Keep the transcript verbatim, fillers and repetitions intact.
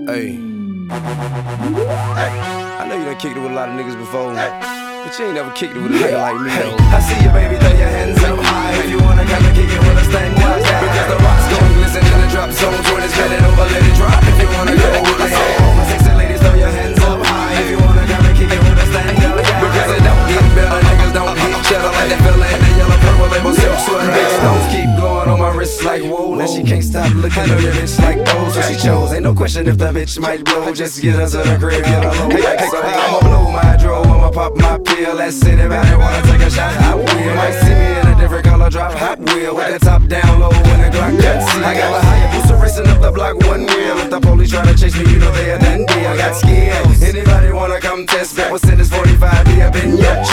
Hey. I know you done kicked it with a lot of niggas before, but you ain't never kicked it with a nigga like me, though. I see you, baby, throw your hands up high. If you wanna come and kick it with us, stand up. Because the rocks gon' glisten in the drop zone. When it's bending over, let it drop. If you wanna go with us, all my sexy ladies, throw your hands up high. If you wanna come and kick it with us, stand up. Because it don't get better, niggas don't get cheddar like that fella in that yellow purple label silk sweater. Big stones keep glowing on my wrist like whoa. Now she can't stop looking at your bitch like those. So she chose, ain't no question if the bitch might blow. Just get her to the crib, get her low. Hey, hey, so I'ma blow my dro, I'ma pop my pill. Let's sit about it, wanna take a shot, I will. Might see me in a different color, drop Hot Wheel with the top down low when the Glock cuts. I got a Hayabusa racing up the block one wheel. If the police try to chase me, you know they a done deal. I got skills. Anybody wanna come test that? We'll send this forty-five, be up in your